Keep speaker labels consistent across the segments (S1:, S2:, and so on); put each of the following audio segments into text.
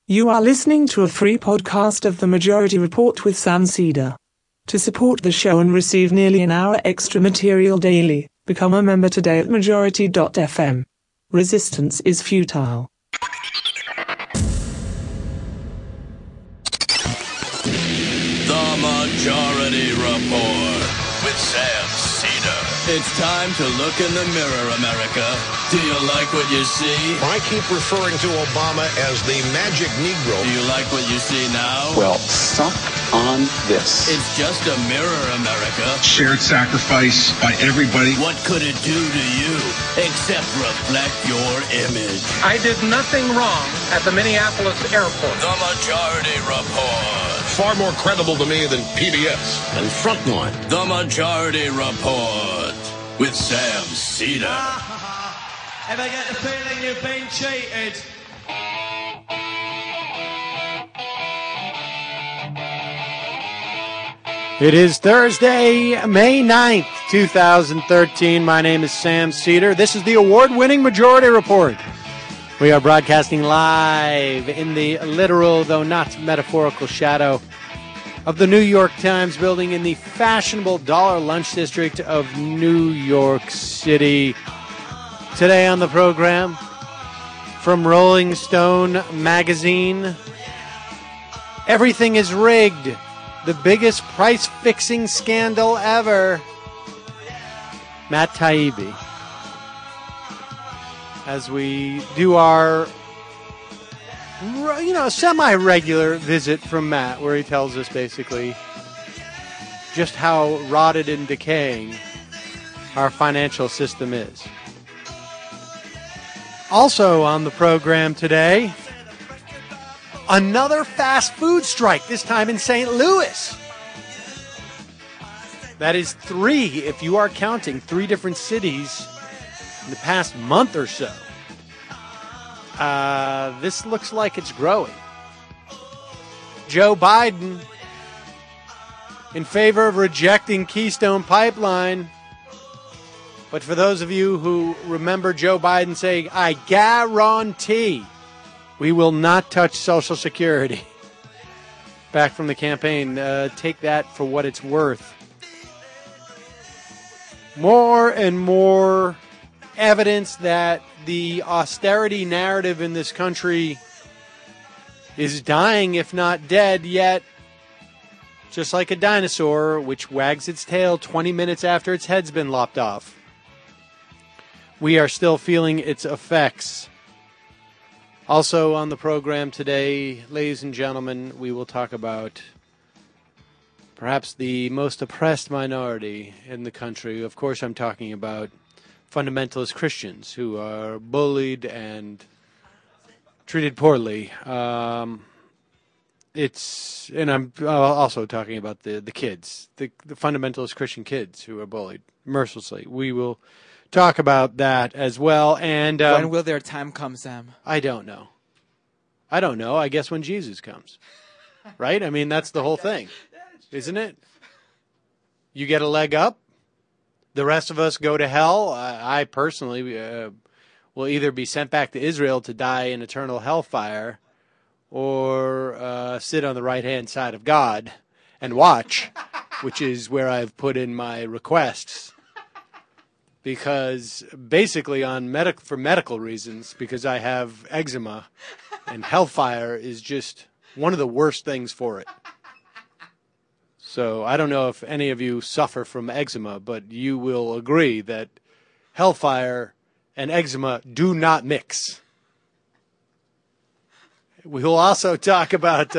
S1: You are listening to a free podcast of The Majority Report with Sam Seder. To support the show and receive nearly an hour extra material daily, become a member today at majority.fm. Resistance is futile.
S2: The Majority Report with Sam Seder. It's time to look in the mirror, America. Do you like what you see?
S3: I keep referring to Obama as the magic Negro.
S2: Do you like what you see now?
S4: Well, suck on this.
S2: It's just a mirror, America.
S5: Shared sacrifice by everybody.
S2: What could it do to you except reflect your image?
S6: I did nothing wrong at the Minneapolis airport.
S2: The Majority Report.
S3: Far more credible to me than PBS and Frontline.
S2: The Majority Report with Sam Seder.
S7: Ever get the feeling you've been cheated?
S8: It is Thursday, May 9th, 2013. My name is Sam Seder. This is the award-winning Majority Report. We are broadcasting live in the literal, though not metaphorical, shadow of the New York Times building in the fashionable Dollar Lunch District of New York City. Today on the program, from Rolling Stone magazine, everything is rigged. The biggest price-fixing scandal ever. Matt Taibbi. As we do our, semi-regular visit from Matt, where he tells us basically just how rotted and decaying our financial system is. Also on the program today, another fast food strike, this time in St. Louis. That is 3, if you are counting, 3 different cities in the past month or so. This looks like it's growing. Joe Biden in favor of rejecting Keystone Pipeline. But for those of you who remember Joe Biden saying, I guarantee we will not touch Social Security. Back from the campaign. Take that for what it's worth. More and more evidence that the austerity narrative in this country is dying, if not dead, yet just like a dinosaur which wags its tail 20 minutes after its head's been lopped off. We are still feeling its effects. Also on the program today, ladies and gentlemen, we will talk about perhaps the most oppressed minority in the country. Of course, I'm talking about fundamentalist Christians who are bullied and treated poorly. And I'm also talking about the kids, the fundamentalist Christian kids who are bullied mercilessly. We will talk about that as well. And
S9: when will their time come, Sam?
S8: I don't know. I guess when Jesus comes. Right? I mean, that's the whole thing, isn't it? You get a leg up. The rest of us go to hell. I personally will either be sent back to Israel to die in eternal hellfire or sit on the right-hand side of God and watch, which is where I've put in my requests. Because basically for medical reasons, because I have eczema, and hellfire is just one of the worst things for it. So I don't know if any of you suffer from eczema, but you will agree that hellfire and eczema do not mix. We will also talk about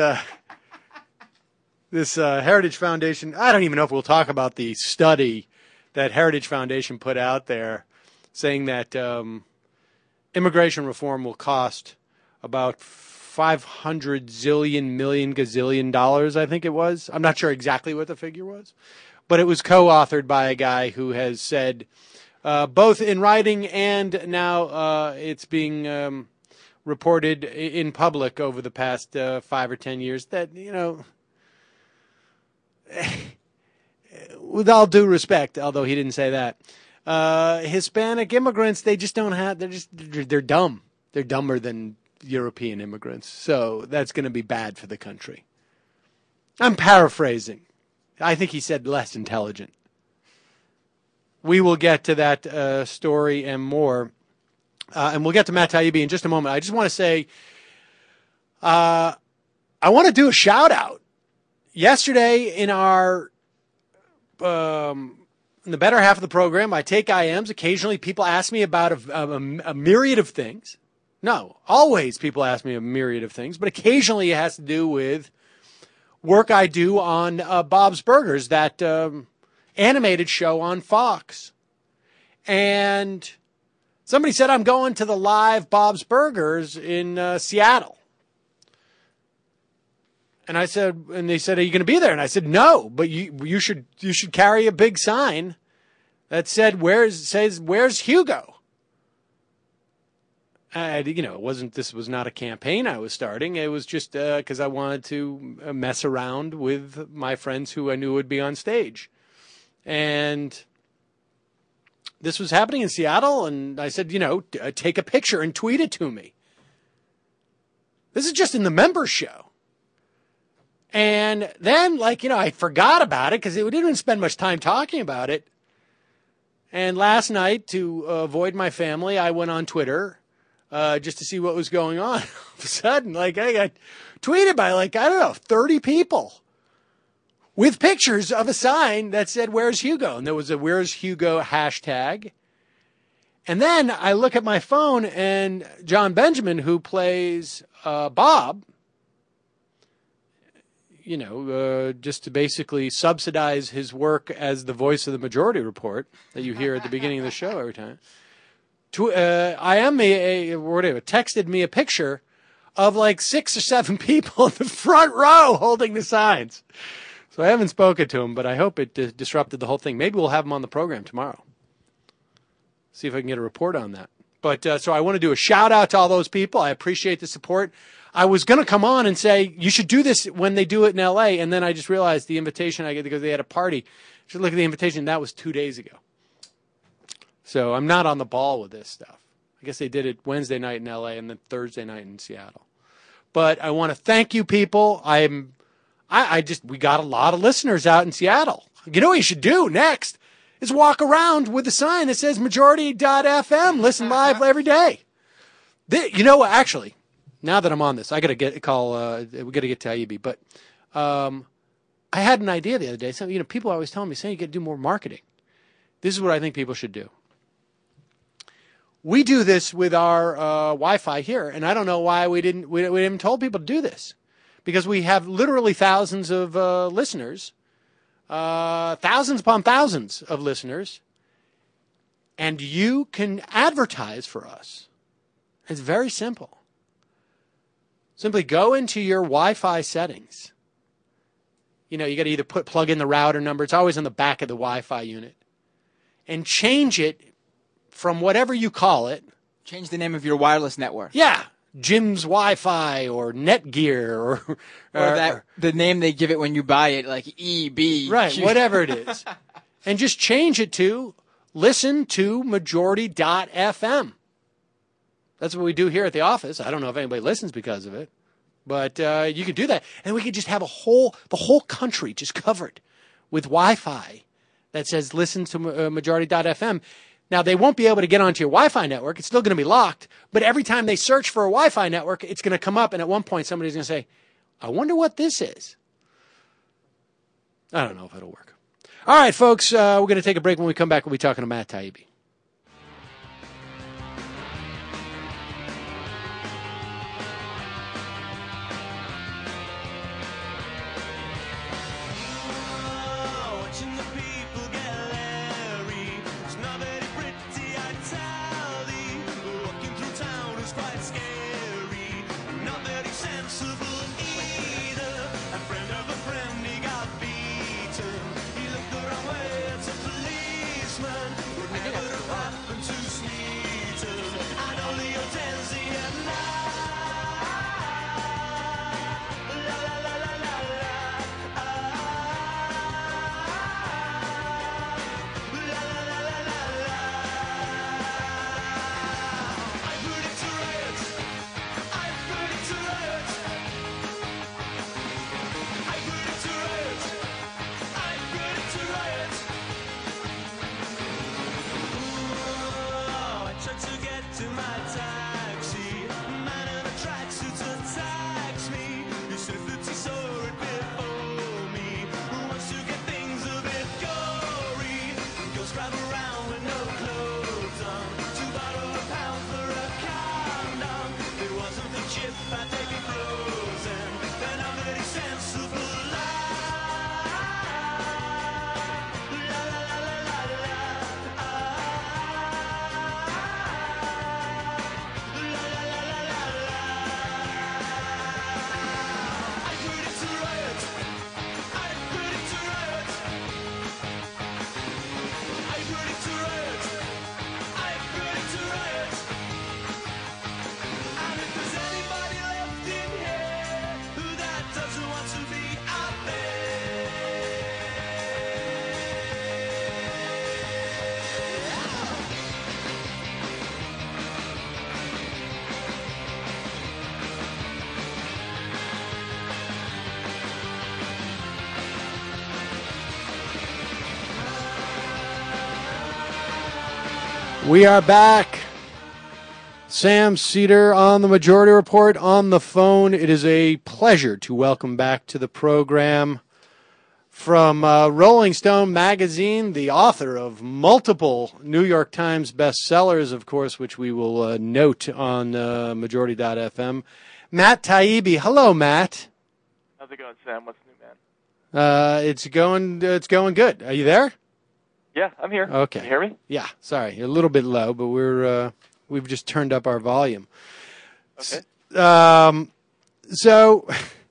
S8: this Heritage Foundation. I don't even know if we'll talk about the study that Heritage Foundation put out there saying that immigration reform will cost about $500 million dollars, I think it was. I'm not sure exactly what the figure was, but it was co-authored by a guy who has said, both in writing and now it's being reported in public over the past 5 or 10 years, that, with all due respect, although he didn't say that, Hispanic immigrants, they just don't have, they're dumb. They're dumber than European immigrants. So that's going to be bad for the country. I'm paraphrasing. I think he said less intelligent. We will get to that story and more. And we'll get to Matt Taibbi in just a moment. I just want to say, I want to do a shout out. Yesterday in our, in the better half of the program, I take IMs. Occasionally people ask me about a myriad of things. No, always people ask me a myriad of things, but occasionally it has to do with work I do on Bob's Burgers, that animated show on Fox. And somebody said, I'm going to the live Bob's Burgers in Seattle. And I said, and they said, are you going to be there? And I said, no, but you should carry a big sign that said, where's Hugo? This was not a campaign I was starting. It was just because I wanted to mess around with my friends who I knew would be on stage. And this was happening in Seattle, and I said, take a picture and tweet it to me. This is just in the members show. And then, I forgot about it because we didn't spend much time talking about it. And last night, to avoid my family, I went on Twitter just to see what was going on. All of a sudden, I got tweeted by 30 people with pictures of a sign that said, where's Hugo? And there was a where's Hugo hashtag. And then I look at my phone, and John Benjamin, who plays Bob, just to basically subsidize his work as the voice of the Majority Report that you hear at the beginning of the show every time, texted me a picture of 6 or 7 people in the front row holding the signs. So I haven't spoken to him, but I hope it disrupted the whole thing. Maybe we'll have him on the program tomorrow. See if I can get a report on that. But so I want to do a shout out to all those people. I appreciate the support. I was going to come on and say, you should do this when they do it in L.A., and then I just realized the invitation I get because they had a party. Just look at the invitation. That was 2 days ago. So I'm not on the ball with this stuff. I guess they did it Wednesday night in L.A. and then Thursday night in Seattle. But I want to thank you people. We got a lot of listeners out in Seattle. You know what you should do next is walk around with a sign that says majority.fm. Listen live every day. Actually, now that I'm on this, I got to we got to get to Taibbi. But I had an idea the other day. So, people are always telling me, you got to do more marketing. This is what I think people should do. We do this with our Wi-Fi here, and I don't know why we haven't told people to do this, because we have literally thousands of listeners, thousands upon thousands of listeners, and you can advertise for us. It's very simple. Simply go into your Wi-Fi settings. You got to either plug in the router number. It's always on the back of the Wi-Fi unit, and change it from whatever you call it.
S9: Change the name of your wireless network.
S8: Yeah. Jim's Wi-Fi or Netgear or
S9: the name they give it when you buy it, like EB.
S8: Right, whatever it is. And just change it to listen to majority.fm. That's what we do here at the office. I don't know if anybody listens because of it, but you could do that. And we could just have the whole country just covered with Wi-Fi that says listen to majority.fm. Now, they won't be able to get onto your Wi-Fi network. It's still going to be locked. But every time they search for a Wi-Fi network, it's going to come up. And at one point, somebody's going to say, I wonder what this is. I don't know if it'll work. All right, folks, we're going to take a break. When we come back, we'll be talking to Matt Taibbi. We are back. Sam Seder on the Majority Report on the phone. It is a pleasure to welcome back to the program from Rolling Stone magazine, the author of multiple New York Times bestsellers, of course, which we will note on Majority.fm, Matt Taibbi. Hello, Matt.
S10: How's it going, Sam? What's new, man?
S8: It's going good. Are you there?
S10: Yeah, I'm here.
S8: Okay.
S10: Can you hear me?
S8: Yeah. Sorry, a little bit low, but we've just turned up our volume.
S10: Okay.
S8: So,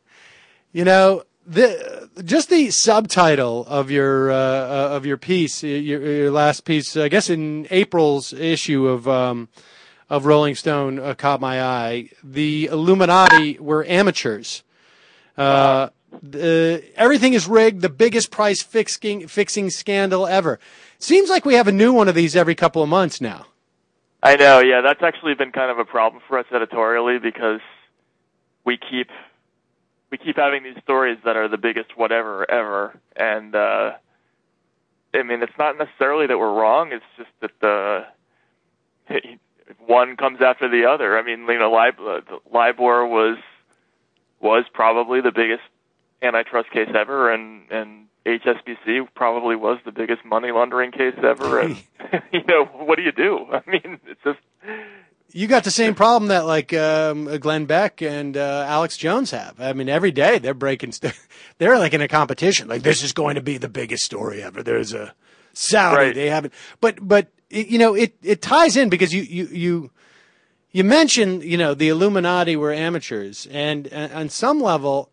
S8: just the subtitle of your piece, your last piece, I guess in April's issue of Rolling Stone, caught my eye. The Illuminati were amateurs. Everything is rigged. The biggest price fixing scandal ever. Seems like we have a new one of these every couple of months now.
S10: I know, yeah. That's actually been kind of a problem for us editorially because we keep having these stories that are the biggest whatever ever. And, it's not necessarily that we're wrong. It's just that one comes after the other. LIBOR was probably the biggest antitrust case ever, and HSBC probably was the biggest money laundering case ever. And what do you do? It's just you got the same problem that Glenn Beck and Alex Jones have. Every day they're breaking. They're like in a competition. Like this is going to be the biggest story ever. There's a Saudi. Right. They haven't. But it ties in because you mentioned the Illuminati were amateurs, and on some level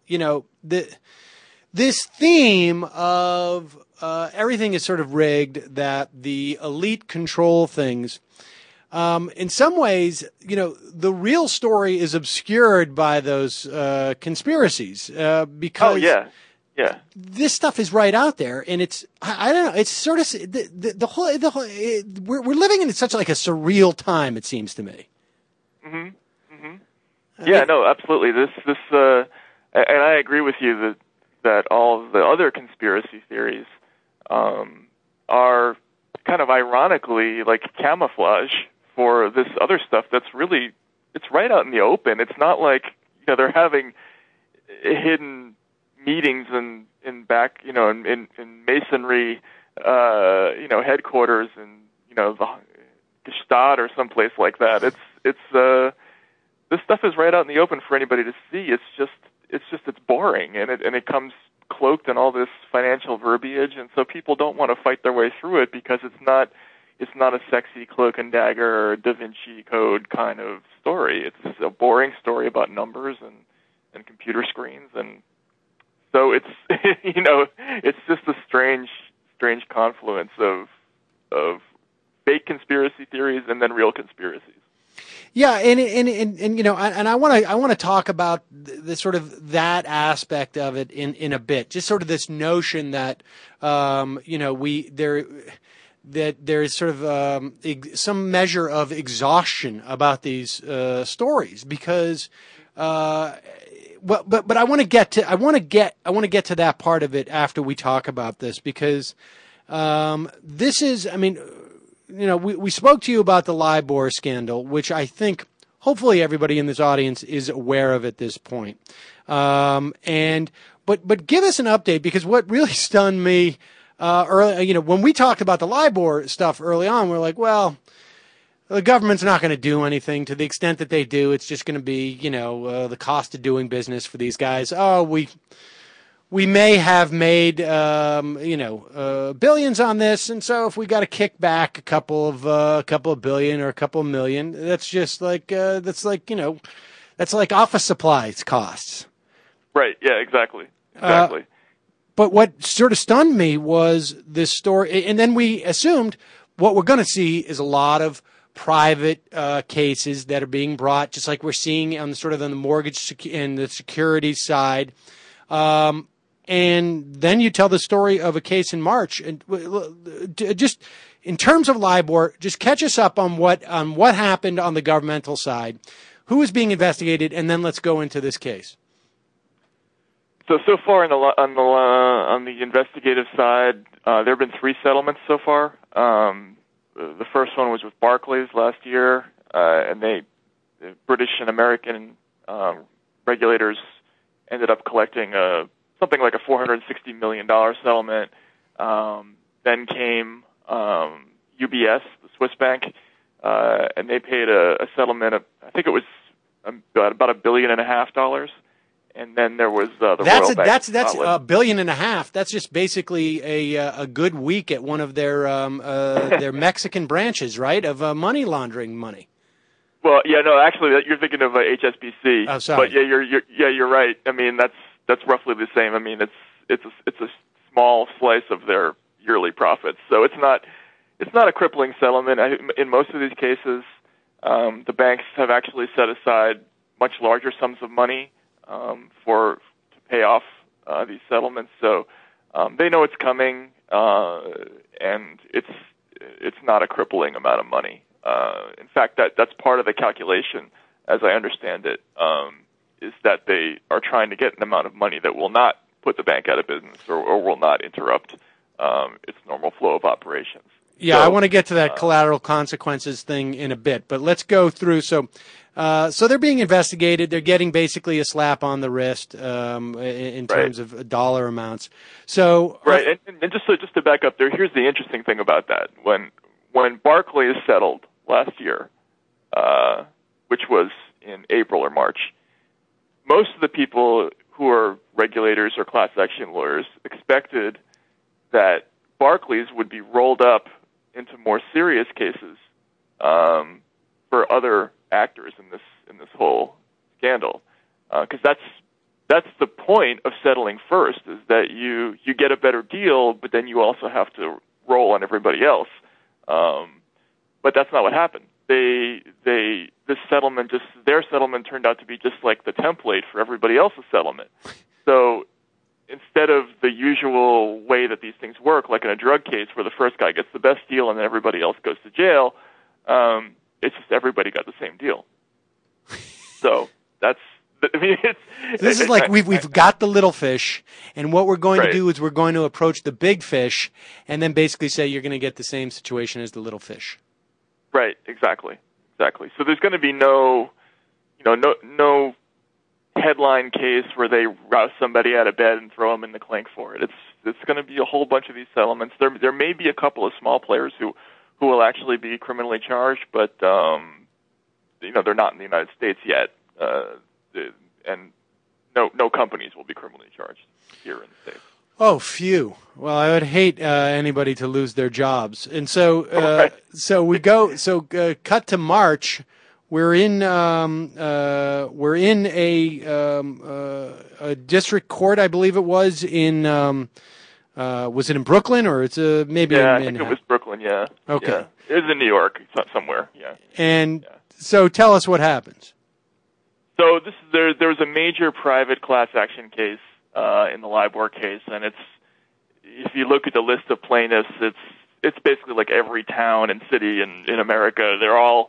S10: this theme of everything is sort of rigged, that the elite control things. In some ways, the real story is obscured by those conspiracies because this stuff is right out there, and it's I don't know. It's sort of the whole we're living in such like a surreal time. It seems to me. Mm-hmm. Mm-hmm. Yeah, no, absolutely. This and I agree with you that all of the other conspiracy theories are kind of ironically like camouflage for this other stuff that's really, it's right out in the open. It's not like they're having hidden meetings in masonry headquarters in the Gstaad or someplace like that. It's this stuff is right out in the open for anybody to see. It's boring, and it comes cloaked in all this financial verbiage, and so people don't want to fight their way through it because it's not a sexy cloak and dagger or Da Vinci Code kind of story. It's a boring story about numbers and computer screens, and so it's it's just a strange confluence of fake conspiracy theories and then real conspiracies. Yeah, and I want to talk about the sort of that aspect of it in a bit. Just sort of this notion that that there is sort of some measure of exhaustion about these stories because but I want to get to that part of it after we talk about this because this is we spoke to you about the LIBOR scandal, which I think hopefully everybody in this audience is aware of at this point. But give us an update because what really stunned me early, when we talked about the LIBOR stuff early on, we're like, well, the government's not going to do anything. To the extent that they do, it's just going to be, the cost of doing business for these guys. Oh, we may have made, billions on this, and so if we got to kick back a couple of billion or a couple of million, that's just like that's like office supplies costs. Right. Yeah. Exactly. But what sort of stunned me was this story, and then we assumed what we're going to see is a lot of private cases that are being brought, just like we're seeing on the mortgage and the securities side. And then you tell the story of a case in March, and just in terms of LIBOR, just catch us up on what happened on the governmental side, who is being investigated, and then let's go into this case. So far on the investigative side, there have been 3 settlements so far. the first one was with Barclays last year, and the British and American regulators ended up collecting something like a $460 million settlement. Then came UBS, the Swiss bank, and they paid a settlement of, I think it was about $1.5 billion. And then there was the Royal Bank.
S8: That's $1.5 billion. That's just basically a good week at one of their Mexican branches, right? Of money laundering money.
S10: Well, yeah, no, actually, you're thinking of HSBC.
S8: Oh, sorry.
S10: But you're right. I mean, that's roughly the same. I mean, it's a small slice of their yearly profits, so it's not a crippling settlement. In most of these cases, the banks have actually set aside much larger sums of money to pay off these settlements. So they know it's coming, and it's not a crippling amount of money. In fact, that's part of the calculation, as I understand it, is that they are trying to get an amount of money that will not put the bank out of business or will not interrupt its normal flow of operations.
S8: Yeah, so, I want to get to that collateral consequences thing in a bit, but let's go through. So they're being investigated. They're getting basically a slap on the wrist in terms of dollar amounts. So
S10: right, and just to back up there, here's the interesting thing about that. When Barclays settled last year, which was in April or March, most of the people who are regulators or class action lawyers expected that Barclays would be rolled up into more serious cases for other actors in this whole scandal, because that's the point of settling first, is that you get a better deal, but then you also have to roll on everybody else. But that's not what happened. Their settlement turned out to be just like the template for everybody else's settlement. So instead of the usual way that these things work, like in a drug case where the first guy gets the best deal and then everybody else goes to jail, it's just everybody got the same deal. So this
S8: is like we've got the little fish, and what we're going to do is we're going to approach the big fish, and then basically say you're going to get the same situation as the little fish.
S10: Right. Exactly. So there's going to be no headline case where they rouse somebody out of bed and throw them in the clink for it. It's going to be a whole bunch of these settlements. There may be a couple of small players who will actually be criminally charged, but they're not in the United States yet, and no companies will be criminally charged here in the States.
S8: Oh, phew. Well, I would hate anybody to lose their jobs. And so cut to March. We're in a district court, I believe it was was it in Brooklyn, or it's maybe in
S10: Manhattan? I think it was Brooklyn, yeah.
S8: Okay.
S10: Yeah. It was in New York, somewhere, yeah.
S8: And so tell us what happens.
S10: So there's a major private class action case in the LIBOR case, and if you look at the list of plaintiffs, it's basically like every town and city in America. They're all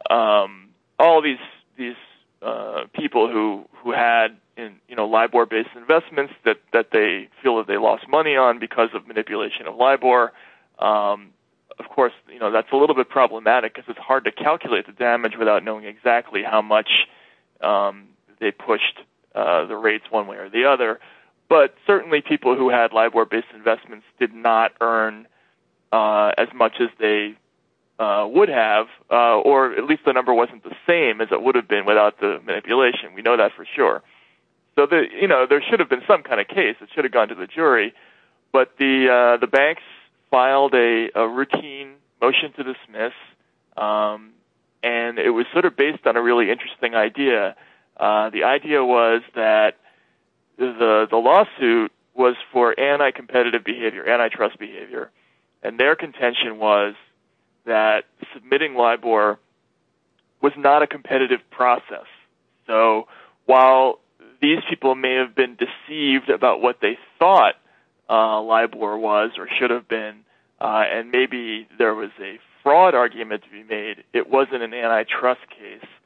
S10: these people who had LIBOR-based investments that they feel that they lost money on because of manipulation of LIBOR. Of course, that's a little bit problematic because it's hard to calculate the damage without knowing exactly how much they pushed the rates one way or the other. But certainly people who had LIBOR-based investments did not earn as much as they would have, or at least the number wasn't the same as it would have been without the manipulation. We know that for sure. So there should have been some kind of case. It should have gone to the jury, but the banks filed a routine motion to dismiss, and it was sort of based on a really interesting idea. The idea was that the lawsuit was for anti-competitive behavior, antitrust behavior, and their contention was that submitting LIBOR was not a competitive process. So while these people may have been deceived about what they thought LIBOR was or should have been, and maybe there was a fraud argument to be made, it wasn't an antitrust case.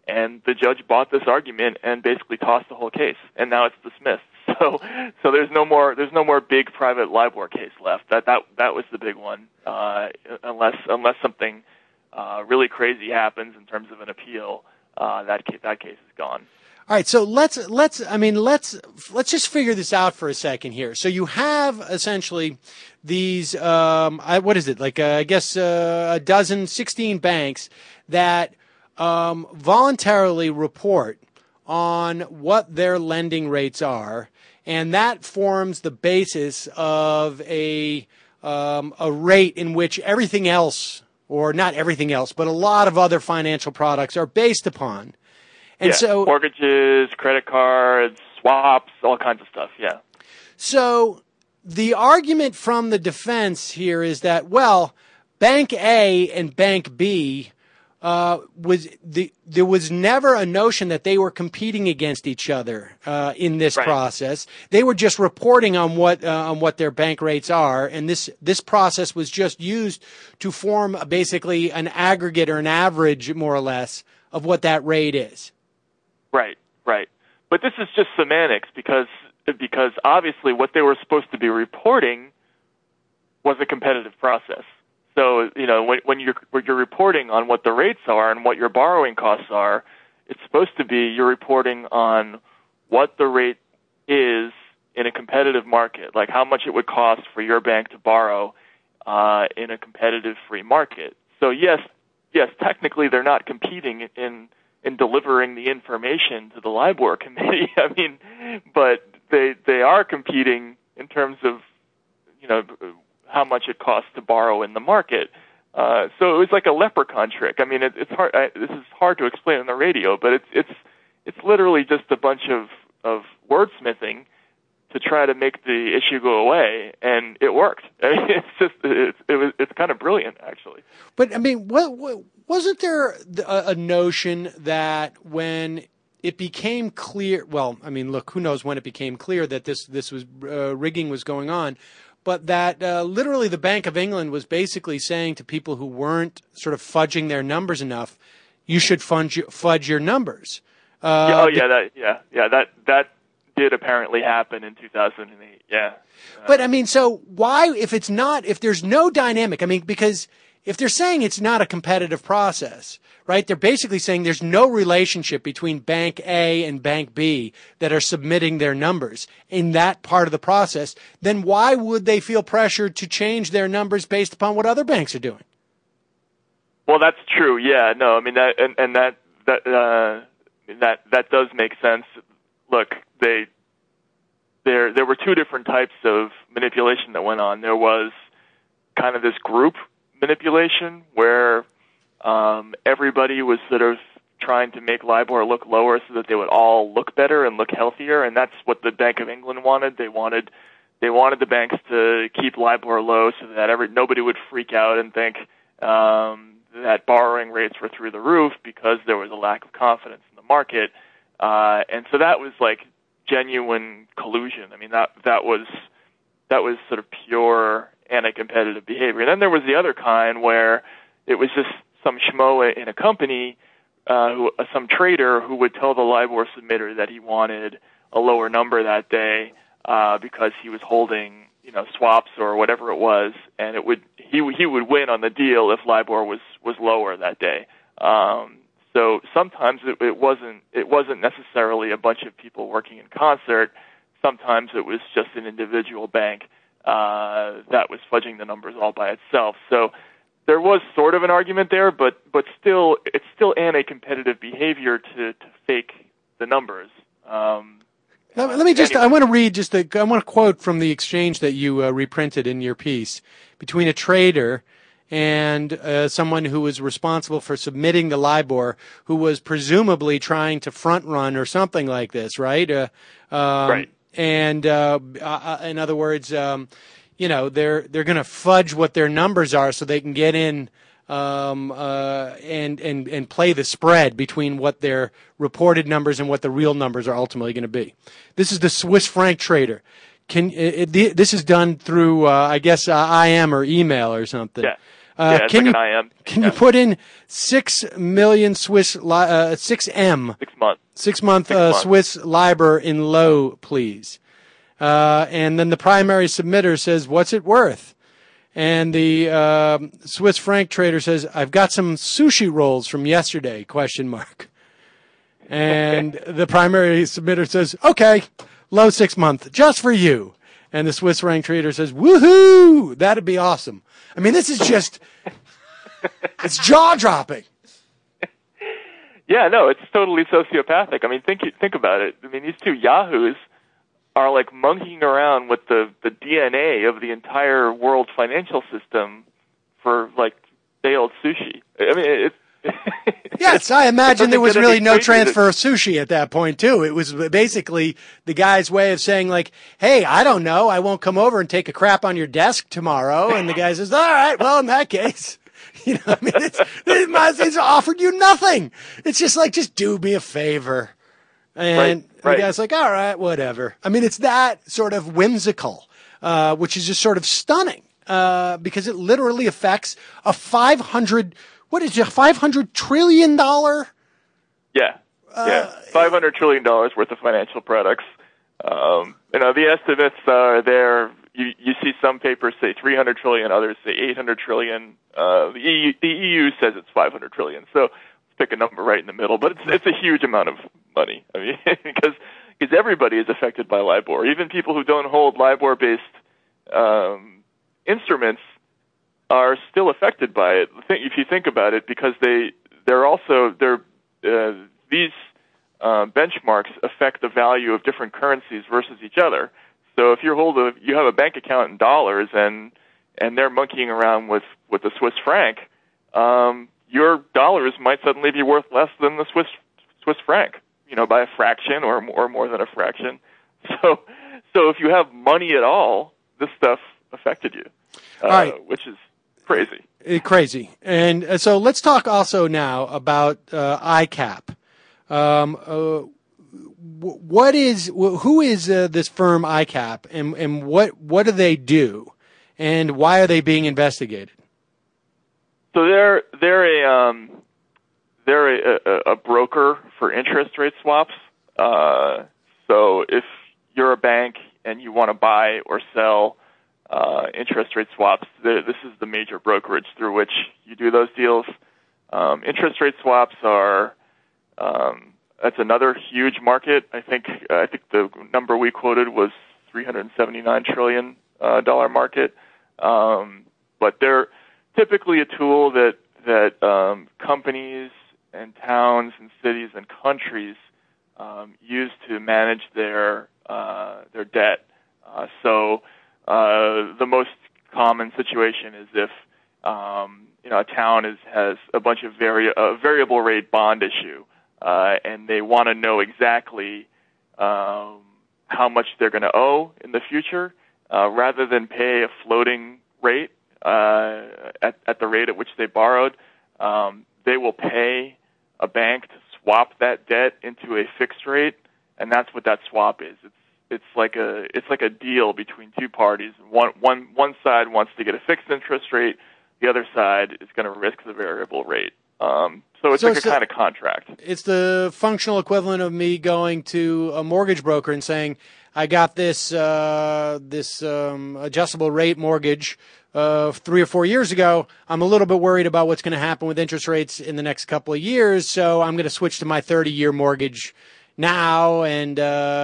S10: And the judge bought this argument and basically tossed the whole case, and now it's dismissed. So there's no more big private LIBOR case left. That was the big one, unless something really crazy happens in terms of an appeal. That case is gone.
S8: All right, so let's just figure this out for a second here. So you have essentially these, what is it? Like, I guess, 16 banks that, voluntarily report on what their lending rates are. And that forms the basis of a rate in which everything else, or not everything else, but a lot of other financial products are based upon. And so
S10: mortgages, credit cards, swaps, all kinds of stuff. Yeah. So
S8: the argument from the defense here is that, well, Bank A and Bank B there was never a notion that they were competing against each other in this process. They were just reporting on what their bank rates are, and this process was just used to form basically an aggregate or an average, more or less, of what that rate is.
S10: Right. But this is just semantics because obviously what they were supposed to be reporting was a competitive process. So, when you're reporting on what the rates are and what your borrowing costs are, it's supposed to be you're reporting on what the rate is in a competitive market, like how much it would cost for your bank to borrow in a competitive free market. So yes, technically they're not competing in delivering the information to the LIBOR committee. I mean, but they are competing in terms of, how much it costs to borrow in the market. So it was like a leprechaun trick. I mean, it's hard. This is hard to explain on the radio, but it's literally just a bunch of wordsmithing to try to make the issue go away, and it worked. I mean, it's kind of brilliant, actually.
S8: But I mean, wasn't there a notion that when it became clear? Well, I mean, look, who knows when it became clear that this was rigging was going on. But that literally the Bank of England was basically saying to people who weren't sort of fudging their numbers enough, you should fudge your numbers.
S10: That did apparently happen in 2008. Yeah.
S8: But I mean, so why, if there's no dynamic, I mean, because if they're saying it's not a competitive process, right? They're basically saying there's no relationship between Bank A and Bank B that are submitting their numbers in that part of the process. Then why would they feel pressured to change their numbers based upon what other banks are doing?
S10: Well, that's true. Yeah, no, I mean that does make sense. Look, there were two different types of manipulation that went on. There was kind of this group manipulation where everybody was sort of trying to make LIBOR look lower so that they would all look better and look healthier, and that's what the Bank of England wanted. They wanted the banks to keep LIBOR low so that nobody would freak out and think that borrowing rates were through the roof because there was a lack of confidence in the market, and so that was like genuine collusion. I mean, that was sort of pure anti-competitive behavior. And then there was the other kind where it was just some schmo in a company, some trader who would tell the LIBOR submitter that he wanted a lower number that day because he was holding, swaps or whatever it was, and he would win on the deal if LIBOR was lower that day. So sometimes it wasn't necessarily a bunch of people working in concert. Sometimes it was just an individual bank that was fudging the numbers all by itself. So there was sort of an argument there, but still, it's still anti-competitive behavior to fake the numbers.
S8: Let me just, anyway. I want to read I want to quote from the exchange that you reprinted in your piece between a trader and someone who was responsible for submitting the LIBOR, who was presumably trying to front run or something like this, right?
S10: Right.
S8: And in other words, they're going to fudge what their numbers are so they can get in and play the spread between what their reported numbers and what the real numbers are ultimately going to be. This is the Swiss franc trader. This is done through, I guess, IM or email or something.
S10: Yeah. It's like an IM.
S8: Can you put in 6 million 6M?
S10: 6 months.
S8: 6 month Swiss LIBOR in low, please. And then the primary submitter says, what's it worth? And the Swiss franc trader says, I've got some sushi rolls from yesterday, ? And the primary submitter says, okay, low 6 month, just for you. And the Swiss franc trader says, woohoo, that'd be awesome. I mean, this is just, it's jaw-dropping.
S10: Yeah, no, it's totally sociopathic. I mean, think about it. I mean, these two yahoos are like monkeying around with the DNA of the entire world financial system for like day-old sushi. I mean, it's
S8: yes, I imagine there was really no transfer of sushi at that point, too. It was basically the guy's way of saying, like, hey, I don't know, I won't come over and take a crap on your desk tomorrow. And the guy says, all right, well, in that case, you know, I mean, it's offered you nothing. It's just like, just do me a favor. And the guy's like, all right, whatever. I mean, it's that sort of whimsical, which is just sort of stunning, because it literally affects a $500 trillion?
S10: Yeah. $500 trillion worth of financial products. The estimates are there. You see some papers say 300 trillion, others say 800 trillion. The EU says it's 500 trillion. So pick a number right in the middle, but it's a huge amount of money. I mean, because everybody is affected by LIBOR. Even people who don't hold LIBOR-based instruments are still affected by it. If you think about it, because these benchmarks affect the value of different currencies versus each other. So if you have a bank account in dollars and they're monkeying around with the Swiss franc, your dollars might suddenly be worth less than the Swiss franc, by a fraction or more than a fraction. So if you have money at all, this stuff affected you, which is crazy.
S8: Crazy. And so let's talk also now about ICAP. Who is this firm ICAP, and what do they do, and why are they being investigated?
S10: So they're a broker for interest rate swaps. So if you're a bank and you want to buy or sell interest rate swaps, this is the major brokerage through which you do those deals. Interest rate swaps are that's another huge market. I think the number we quoted was $379 trillion market. But they're typically a tool that companies and towns and cities and countries use to manage their debt. So the most common situation is if a town has a bunch of variable rate bond issue, and they want to know exactly how much they're going to owe in the future, rather than pay a floating rate at the rate at which they borrowed. They will pay a bank to swap that debt into a fixed rate, and that's what that swap is. It's like a deal between two parties. One side wants to get a fixed interest rate, the other side is going to risk the variable rate. So it's like a kind of contract.
S8: It's the functional equivalent of me going to a mortgage broker and saying, I got this adjustable rate mortgage 3 or 4 years ago. I'm a little bit worried about what's going to happen with interest rates in the next couple of years, so I'm going to switch to my 30-year mortgage now, and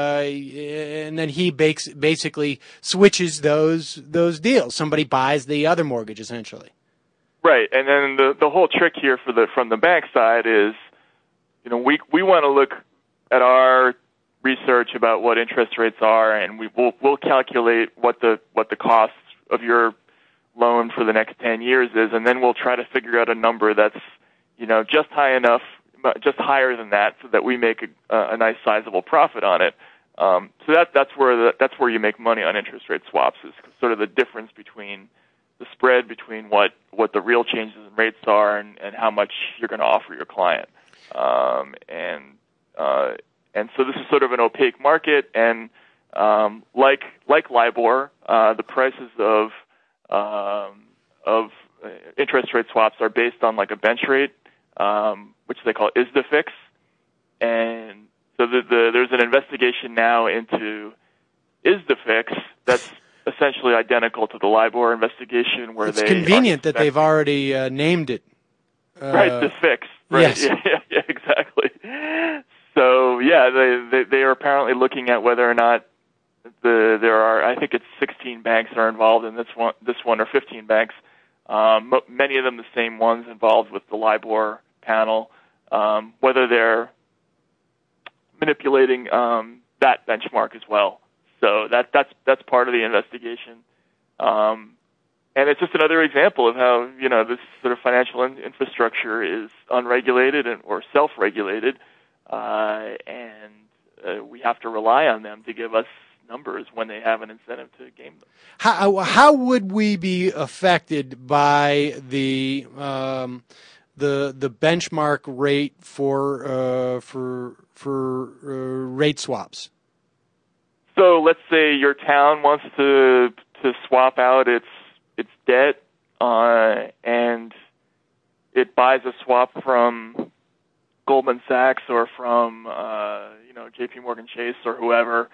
S8: then he basically switches those deals. Somebody buys the other mortgage, essentially.
S10: Right, and then the whole trick here from the bank side is, we want to look at our research about what interest rates are, and we'll calculate what the cost of your loan for the next 10 years is, and then we'll try to figure out a number that's just high enough, just higher than that, so that we make a nice sizable profit on it. So that's where you make money on interest rate swaps, is sort of the difference between the spread between what the real changes in rates are and how much you're going to offer your client. And so this is sort of an opaque market, and like LIBOR, the prices of interest rate swaps are based on like a bench rate, which they call ISDAFIX. And so there's an investigation now into ISDAFIX that's essentially identical to the LIBOR investigation, where
S8: it's convenient that they've already named it.
S10: Right, the fix. Right.
S8: Yes.
S10: Yeah, exactly. So they are apparently looking at whether or not there are, I think it's 16 banks are involved in this one or 15 banks. Many of them the same ones involved with the LIBOR panel. Whether they're manipulating that benchmark as well. So that's part of the investigation. And it's just another example of how, this sort of financial infrastructure is unregulated or self-regulated, and we have to rely on them to give us numbers when they have an incentive to game them.
S8: How would we be affected by the benchmark rate for rate swaps?
S10: So let's say your town wants to swap out its debt, and it buys a swap from Goldman Sachs or from J.P. Morgan Chase or whoever,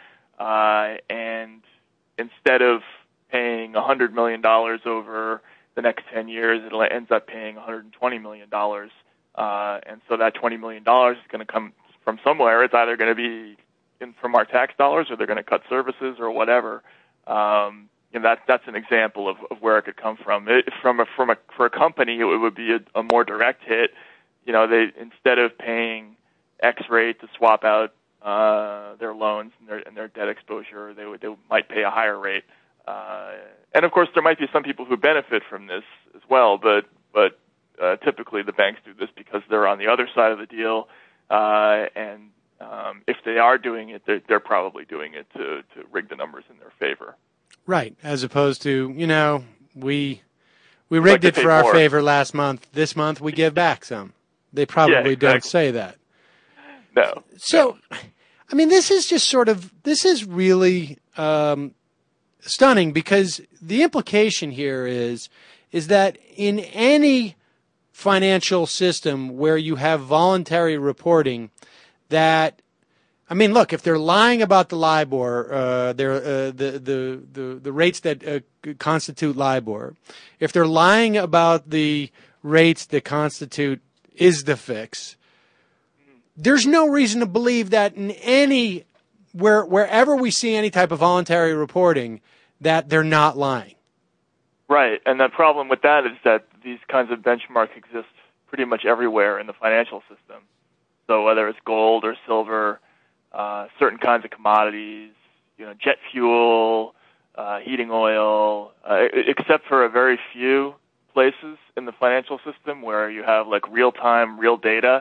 S10: and instead of paying $100 million over the next 10 years, it ends up paying $120 million, and so that $20 million is going to come from somewhere. It's either going to be from our tax dollars, or they're going to cut services or whatever. That's an example of where it could come from. For a company, it would be a more direct hit. They, instead of paying X rate to swap out their loans and their debt exposure, they might pay a higher rate. And of course, there might be some people who benefit from this as well, but typically the banks do this because they're on the other side of the deal, and if they are doing it, they're probably doing it to rig the numbers in their favor.
S8: Right, as opposed to, we rigged it for our favor last month. This month we give back some. They probably don't say that.
S10: No.
S8: So, I mean, this is really stunning, because the implication here is that in any financial system where you have voluntary reporting, that, I mean, look, if they're lying about the LIBOR, the rates that constitute LIBOR, if they're lying about the rates that constitute ISDAFIX, there's no reason to believe that wherever we see any type of voluntary reporting, that they're not lying.
S10: Right, and the problem with that is that these kinds of benchmarks exist pretty much everywhere in the financial system. So whether it's gold or silver, certain kinds of commodities, jet fuel, heating oil, except for a very few places in the financial system where you have like real-time, real data.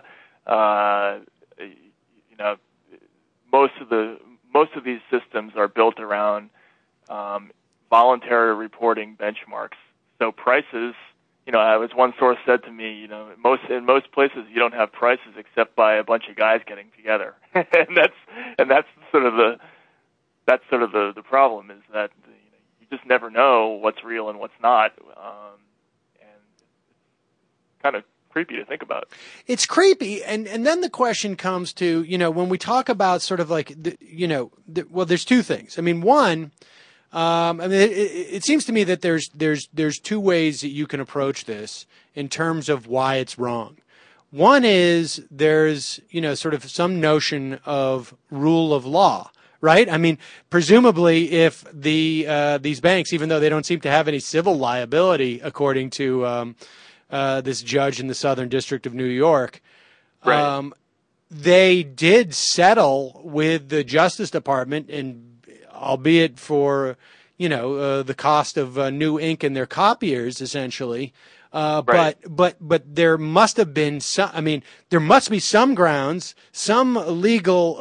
S10: Most of these systems are built around voluntary reporting benchmarks. So prices, as one source said to me, in most places you don't have prices except by a bunch of guys getting together, and that's sort of the problem, is that you just never know what's real and what's not, and it's kind of creepy to think about.
S8: It's creepy, and then the question comes to, when we talk about sort of like well, there's two things. I mean, one. It seems to me that there's two ways that you can approach this in terms of why it's wrong. One is there's, sort of some notion of rule of law, right? I mean, presumably if these banks, even though they don't seem to have any civil liability, according to this judge in the Southern District of New York,
S10: right.
S8: They did settle with the Justice Department, and albeit for, the cost of new ink in their copiers, essentially.
S10: Right.
S8: But there must have been there must be some grounds, some legal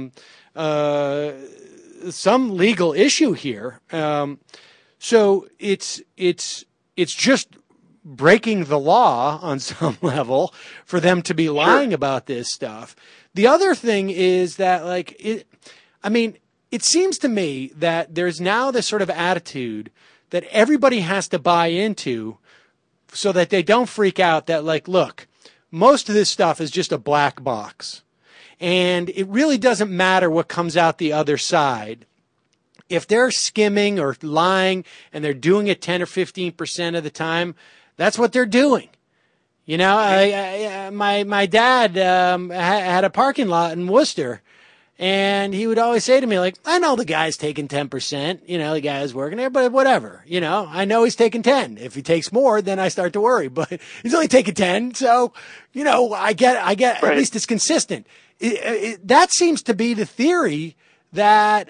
S8: issue here. So it's just breaking the law on some level for them to be lying about this stuff. The other thing is that, it seems to me that there's now this sort of attitude that everybody has to buy into so that they don't freak out that, like, look, most of this stuff is just a black box. And it really doesn't matter what comes out the other side. If they're skimming or lying and they're doing it 10 or 15% of the time, that's what they're doing. You know, my dad had a parking lot in Worcester, and he would always say to me, like, I know the guy's taking 10%, you know, the guy's working there, but whatever, you know, I know he's taking 10. If he takes more, then I start to worry, but he's only taking 10. So, you know, I get, right. At least it's consistent. That seems to be the theory that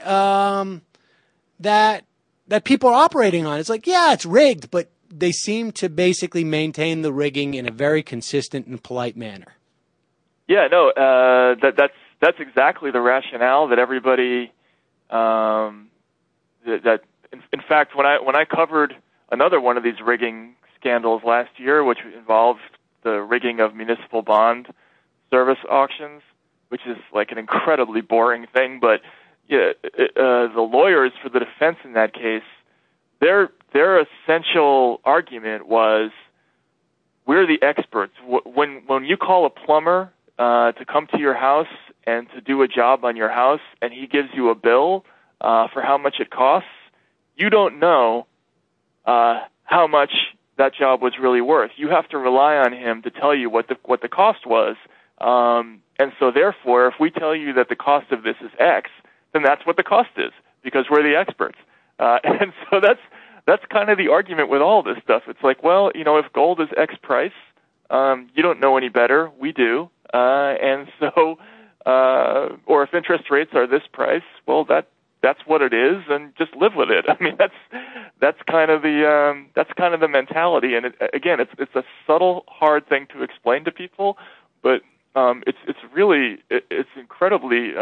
S8: people are operating on. It's like, yeah, it's rigged, but they seem to basically maintain the rigging in a very consistent and polite manner.
S10: Yeah, no, that's exactly the rationale that everybody. In fact, when I covered another one of these rigging scandals last year, which involved the rigging of municipal bond service auctions, which is like an incredibly boring thing, but yeah, the lawyers for the defense in that case, their essential argument was, we're the experts. When you call a plumber to come to your house and to do a job on your house, and he gives you a bill for how much it costs, you don't know how much that job was really worth. You have to rely on him to tell you what the cost was. And so therefore, if we tell you that the cost of this is X, then that's what the cost is, because we're the experts. And so that's kind of the argument with all this stuff. It's like, well, you know, if gold is X price, you don't know any better. We do. And so, or if interest rates are this price, well, that's what it is, and just live with it. I mean, that's kind of the mentality. And it's a subtle, hard thing to explain to people, but it's incredibly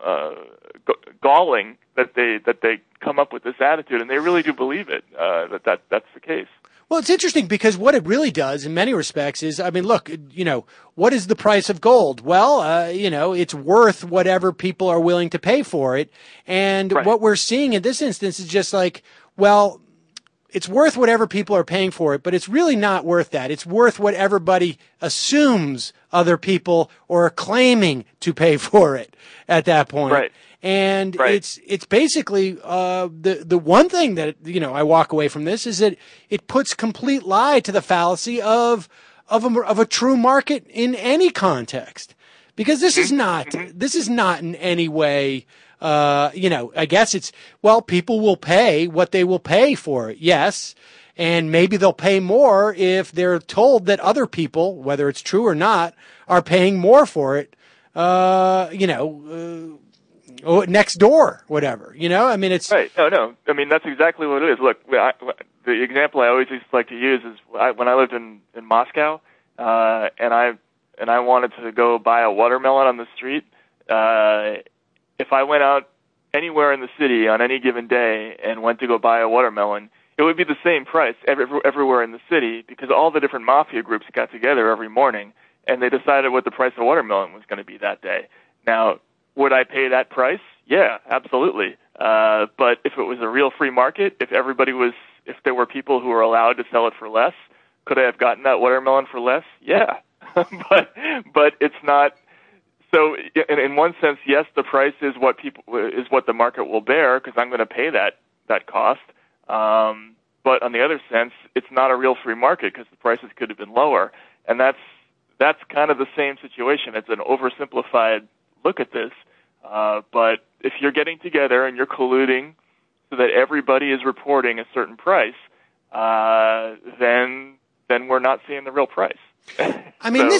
S10: galling that they come up with this attitude, and they really do believe it, that's the case.
S8: Well, it's interesting because what it really does in many respects is, I mean, look, you know, what is the price of gold? Well, you know, it's worth whatever people are willing to pay for it. And right. What we're seeing in this instance is just like, well, it's worth whatever people are paying for it, but it's really not worth that. It's worth what everybody assumes other people are claiming to pay for it at that point. Right. And right. It's basically the one thing that, you know, I walk away from this is that it puts complete lie to the fallacy of a true market in any context, because this is not in any way. You know, I guess it's, well, people will pay what they will pay for it. Yes. And maybe they'll pay more if they're told that other people, whether it's true or not, are paying more for it. You know, next door, whatever, you know, I mean, it's
S10: right. No. I mean, that's exactly what it is. Look, the example I always used to like to use is when I lived in Moscow, and I wanted to go buy a watermelon on the street. If I went out anywhere in the city on any given day and went to go buy a watermelon, it would be the same price everywhere in the city, because all the different mafia groups got together every morning and they decided what the price of watermelon was going to be that day. Now, would I pay that price? Yeah, absolutely. But if it was a real free market, if there were people who were allowed to sell it for less, could I have gotten that watermelon for less? Yeah. but it's not. So in one sense, yes, the price is what the market will bear, because I'm going to pay that cost. But on the other sense, it's not a real free market, because the prices could have been lower. And that's kind of the same situation. It's an oversimplified look at this. But if you're getting together and you're colluding so that everybody is reporting a certain price, then we're not seeing the real price.
S8: I mean,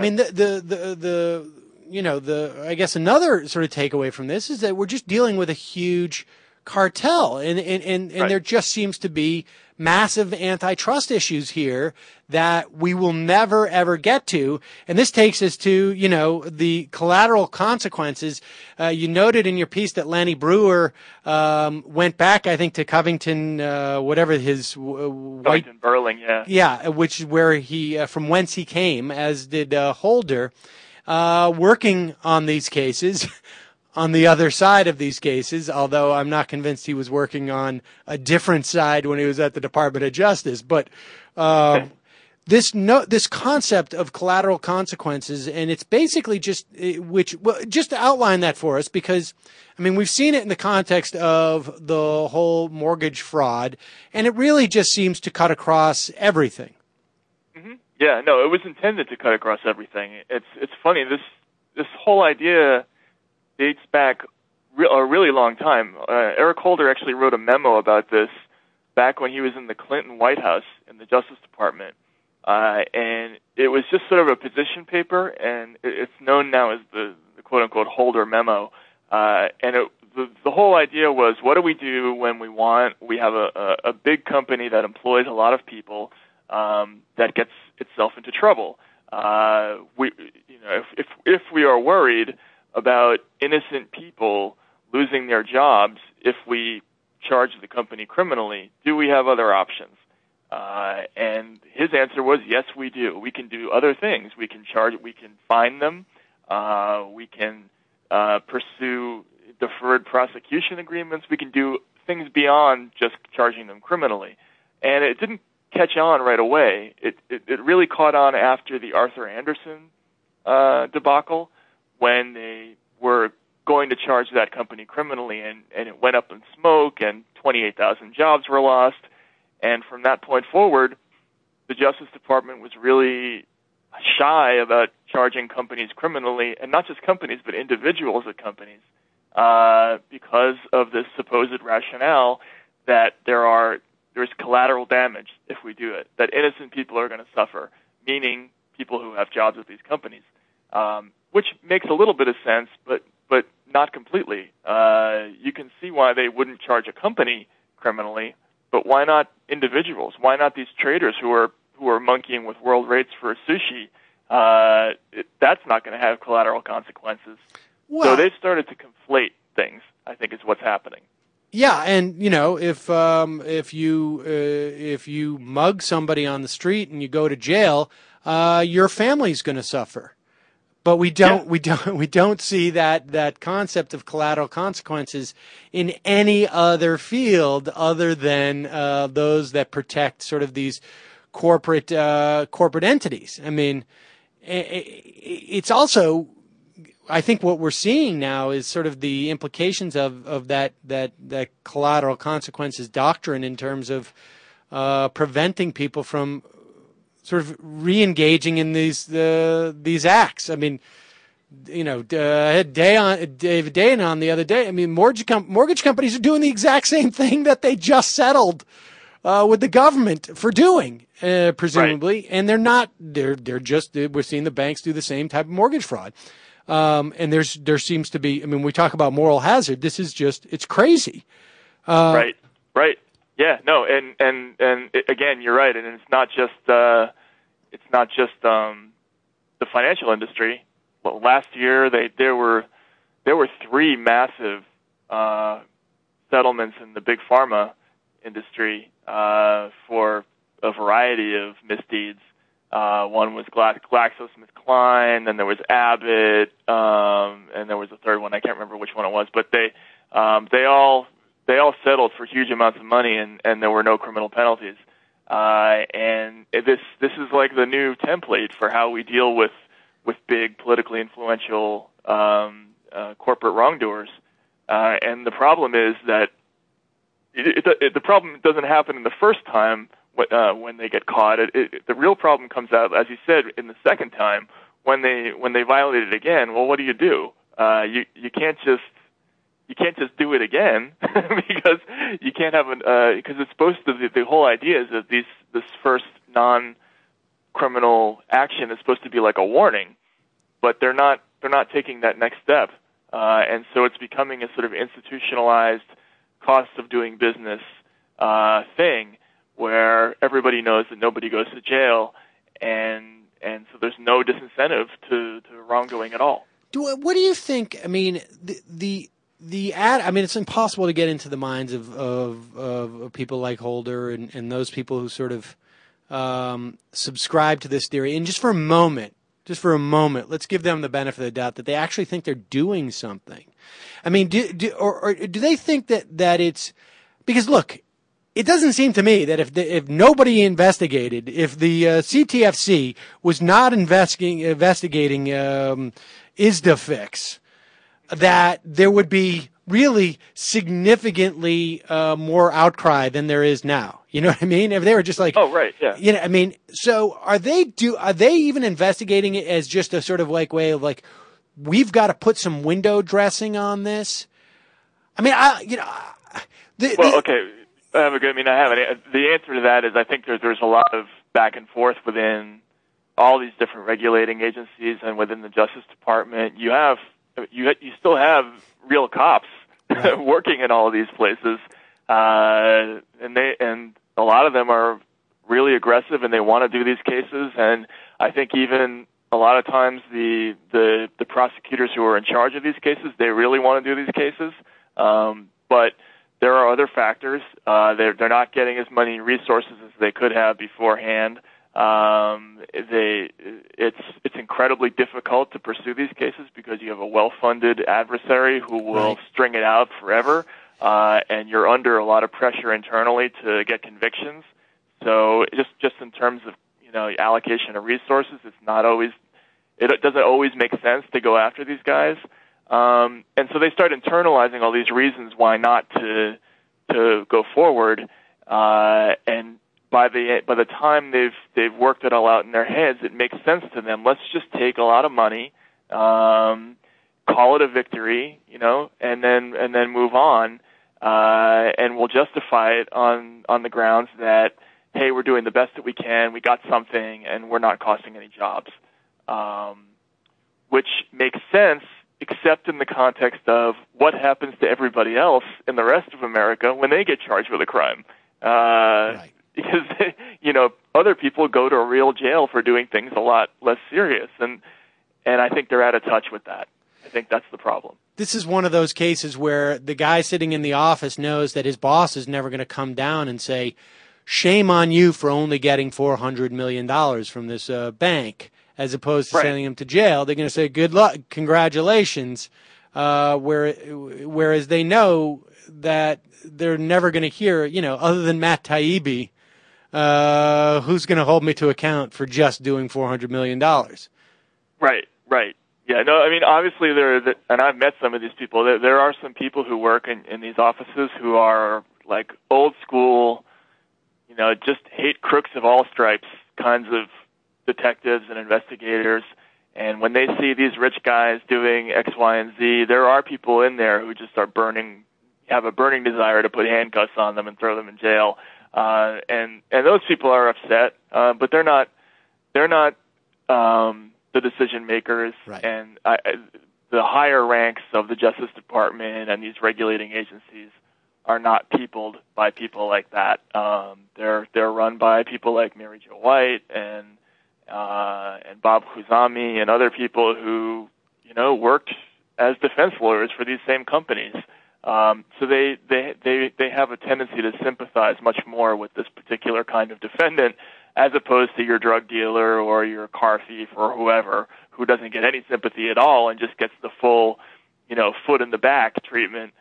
S8: I guess another sort of takeaway from this is that we're just dealing with a huge cartel, and right. There just seems to be massive antitrust issues here that we will never ever get to. And this takes us to, you know, the collateral consequences. You noted in your piece that Lanny Breuer went back, I think, to Covington, whatever his
S10: Covington Burling, yeah.
S8: Yeah, which is where he from whence he came, as did Holder, working on these cases. On the other side of these cases, although I'm not convinced he was working on a different side when he was at the Department of Justice. But this concept of collateral consequences, and it's basically just just to outline that for us, because I mean we've seen it in the context of the whole mortgage fraud, and it really just seems to cut across everything.
S10: Mm-hmm. Yeah, no, it was intended to cut across everything. It's funny, this whole idea dates back a really long time. Eric Holder actually wrote a memo about this back when he was in the Clinton White House in the Justice Department. And it was just sort of a position paper, and it's known now as the quote-unquote Holder memo. And the whole idea was, what do we do when we have a big company that employs a lot of people that gets itself into trouble? If we are worried about innocent people losing their jobs if we charge the company criminally, do we have other options? And his answer was, yes, we do. We can do other things. We can fine them. We can pursue deferred prosecution agreements. We can do things beyond just charging them criminally. And it didn't catch on right away. It really caught on after the Arthur Andersen debacle, when they were going to charge that company criminally, and it went up in smoke, and 28,000 jobs were lost. And from that point forward, the Justice Department was really shy about charging companies criminally, and not just companies, but individuals at companies, because of this supposed rationale that there's collateral damage if we do it, that innocent people are going to suffer, meaning people who have jobs at these companies, which makes a little bit of sense, but not completely. You can see why they wouldn't charge a company criminally, but why not individuals? Why not these traders who are monkeying with world rates for sushi? That's not going to have collateral consequences. Well, so they've started to conflate things, I think, is what's happening.
S8: Yeah, and if you mug somebody on the street and you go to jail, your family's going to suffer. But we don't see that concept of collateral consequences in any other field other than those that protect sort of these corporate entities. I mean, it's also, I think what we're seeing now is sort of the implications of that collateral consequences doctrine in terms of preventing people from sort of re-engaging in these acts. I mean, I had David Dayen on the other day. I mean, mortgage companies are doing the exact same thing that they just settled with the government for doing, presumably, right. And they're not. They're just. We're seeing the banks do the same type of mortgage fraud, and there seems to be. I mean, we talk about moral hazard. This is just. It's crazy.
S10: Right. Yeah, no, and again, you're right, and it's not just the financial industry. Well, last year there were 3 massive settlements in the big pharma industry for a variety of misdeeds. One was GlaxoSmithKline, then there was Abbott, and there was a third one. I can't remember which one it was, but they all settled for huge amounts of money, and there were no criminal penalties. And this is like the new template for how we deal with big politically influential corporate wrongdoers. And the problem is that the problem doesn't happen in the first time when they get caught. The real problem comes out, as you said, in the second time when they violate it again. Well, what do? You can't just do it again because you can't have because it's supposed to. The whole idea is that this first non-criminal action is supposed to be like a warning, but they're not taking that next step, and so it's becoming a sort of institutionalized cost of doing business thing where everybody knows that nobody goes to jail, and so there's no disincentive to wrongdoing at all.
S8: What do you think? I mean, I mean, it's impossible to get into the minds of people like Holder and those people who sort of subscribe to this theory. And just for a moment, let's give them the benefit of the doubt that they actually think they're doing something. I mean, do they think that it's because look, it doesn't seem to me that if nobody investigated, if the CTFC was not investigating ISDAFIX, that there would be really significantly more outcry than there is now. You know what I mean? If they were just like,
S10: oh right, yeah.
S8: You know, I mean, so are they even investigating it as just a sort of like way of like, we've got to put some window dressing on this? I mean, okay.
S10: I have the answer to that is I think there's a lot of back and forth within all these different regulating agencies and within the Justice Department. You still have real cops working in all of these places, and a lot of them are really aggressive and they want to do these cases. And I think even a lot of times the prosecutors who are in charge of these cases, they really want to do these cases, but there are other factors. They're not getting as many resources as they could have beforehand. It's incredibly difficult to pursue these cases because you have a well-funded adversary who will string it out forever, and you're under a lot of pressure internally to get convictions. So just in terms of allocation of resources, it doesn't always make sense to go after these guys. And so they start internalizing all these reasons why not to go forward. And by the time they've worked it all out in their heads, it makes sense to them. Let's just take a lot of money, call it a victory, and then move on, and we'll justify it on the grounds that, hey, we're doing the best that we can, we got something, and we're not costing any jobs, which makes sense, except in the context of what happens to everybody else in the rest of America when they get charged with a crime. Because, other people go to a real jail for doing things a lot less serious, and I think they're out of touch with that. I think that's the problem.
S8: This is one of those cases where the guy sitting in the office knows that his boss is never going to come down and say, shame on you for only getting $400 million from this bank, as opposed to sending him to jail. They're going to say, good luck, congratulations, whereas they know that they're never going to hear, other than Matt Taibbi, who's going to hold me to account for just doing $400 million.
S10: Right. Yeah, no, I mean, obviously and I've met some of these people, there are some people who work in these offices who are like old school, just hate crooks of all stripes kinds of detectives and investigators. And when they see these rich guys doing X, Y, and Z, there are people in there who just are have a burning desire to put handcuffs on them and throw them in jail. And those people are upset, but they're not the decision makers. Right. And the higher ranks of the Justice Department and these regulating agencies are not peopled by people like that. They're run by people like Mary Jo White and Bob Khuzami and other people who worked as defense lawyers for these same companies. So they have a tendency to sympathize much more with this particular kind of defendant as opposed to your drug dealer or your car thief or whoever who doesn't get any sympathy at all and just gets the full, foot in the back treatment,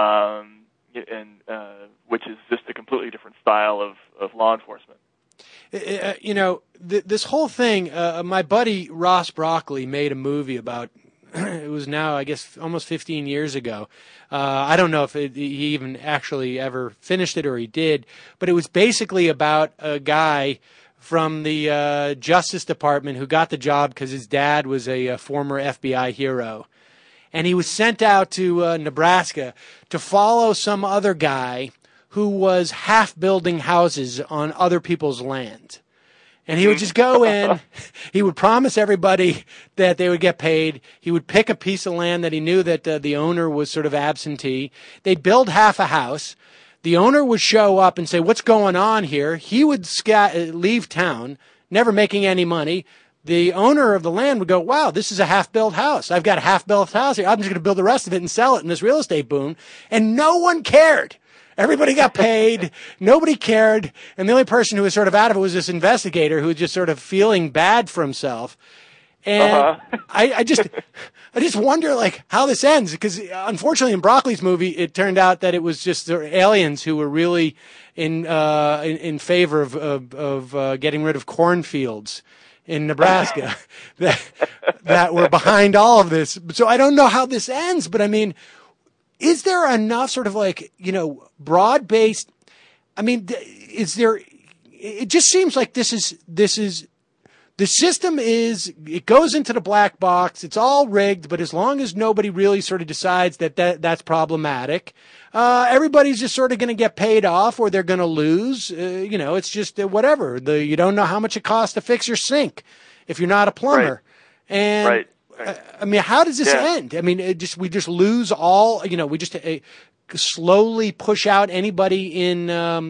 S10: which is just a completely different style of law enforcement.
S8: This whole thing, my buddy Ross Broccoli made a movie about, it was now, I guess, almost 15 years ago. I don't know if he even actually ever finished it or he did, but it was basically about a guy from the Justice Department who got the job because his dad was a former FBI hero. And he was sent out to Nebraska to follow some other guy who was half building houses on other people's land. And he would just go in, he would promise everybody that they would get paid. He would pick a piece of land that he knew that the owner was sort of absentee. They'd build half a house. The owner would show up and say, what's going on here? He would leave town, never making any money. The owner of the land would go, wow, this is a half-built house. I've got a half-built house here. I'm just going to build the rest of it and sell it in this real estate boom. And no one cared. Everybody got paid. Nobody cared. And the only person who was sort of out of it was this investigator who was just sort of feeling bad for himself. And I just wonder like how this ends, because unfortunately in Broccoli's movie it turned out that it was just the aliens who were really in favor of getting rid of cornfields in Nebraska that were behind all of this. So I don't know how this ends, but I mean, is there enough sort of like, broad based? I mean, is there? It just seems like this is. The system it goes into the black box. It's all rigged, but as long as nobody really sort of decides that's problematic, everybody's just sort of going to get paid off or they're going to lose. It's just whatever. You don't know how much it costs to fix your sink if you're not a plumber. Right. And right. I mean, how does this end? I mean, we just lose all, we just slowly push out anybody in